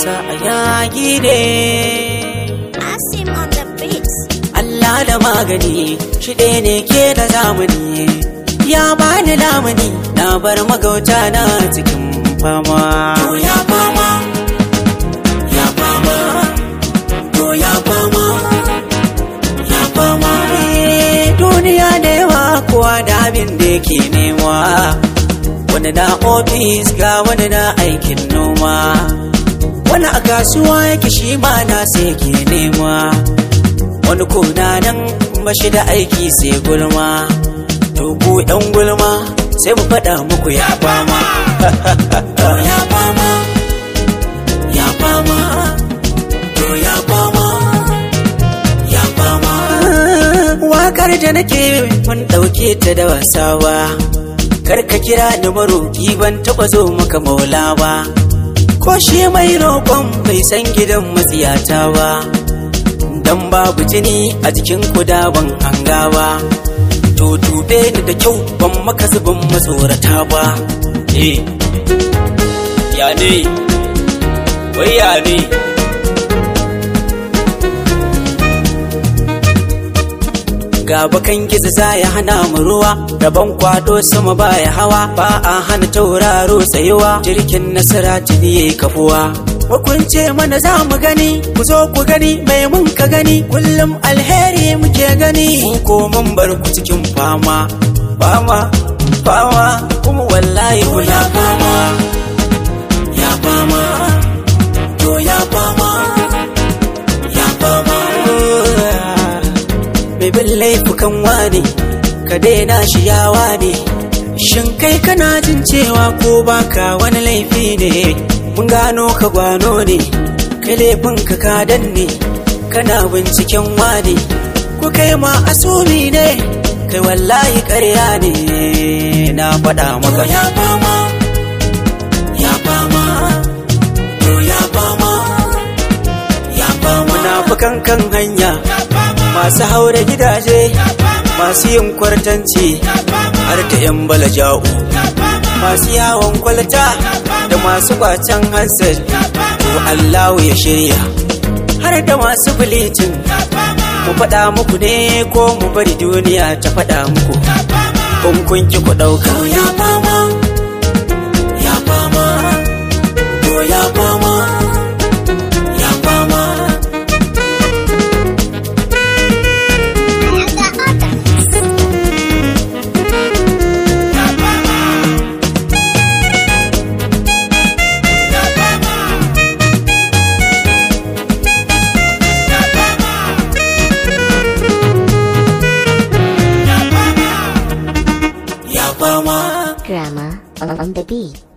sa a yaki ne. Asim on the beats. Allah da magani shi ɗaya ne ke da zamani, ya bani lamuni na bar magauta na cikin fama. To ya fama, ya fama, to ya fama, ya fama. Duniya da yawa kowa da abin da yake nema, wani na ofis ga wani na aikin noma, wani a kasuwa yake shi ma na sai ke nema, wani kuna nan bashi da aiki sai gulma. To ku yan gulma sai mu faɗa muku ya fama. Ya fama, ya fama, to ya fama, ya fama. Wakar da nake mun ɗauke ta da wasa ba, kar ka kira ni maroƙi ban taɓa zo maka maula ba, ko shi mai roƙon bai san gidan matsiyata ba, dan babu jini a jikin kuda ban hanga ba. To dube ni da kyau ban maka zubin matsorata ba. Ya ne, wai ya ne. Ga bakan gizo za ya hana mu ruwa, rabon kwado sama baya hawa, ba a hana tauraro tsayuwa, jirgin nasara tuni yayi kafuwa. Hukunce mana za mu gani, ku zo ku gani mai mun ka gani, kullum alheri muke gani, ko mun bar ku cikin fama, fama, fama, kuma wallahi kuna fama. Ya fama, to ya fama, ya fama. Mai bin laifukan wane, ka daina shi yawa ne, shin kai kana jin cewa ko baka wani laifi ne? Mun gano ka gwano ne, kai laifin ka danne, kana binciken wane, ku kai ma asumi ne, kai wallahi ƙarya ne, na faɗa maka. Ya fama, ya fama, to ya fama, ya fama. Munafukan kan hanya, masu haure gidaje, masu yin kwartanci, har da 'yan balaja'u, masu yawon kwalta da masu kwacen handset. To Allahu ya shirya, har da masu bilicin. Mu faɗa muku ne ko mu bari duniya ta faɗa muku, kun ki ku ɗauka. Ya fama, ya fama, to ya fama, ya fama. Grammar on the beat.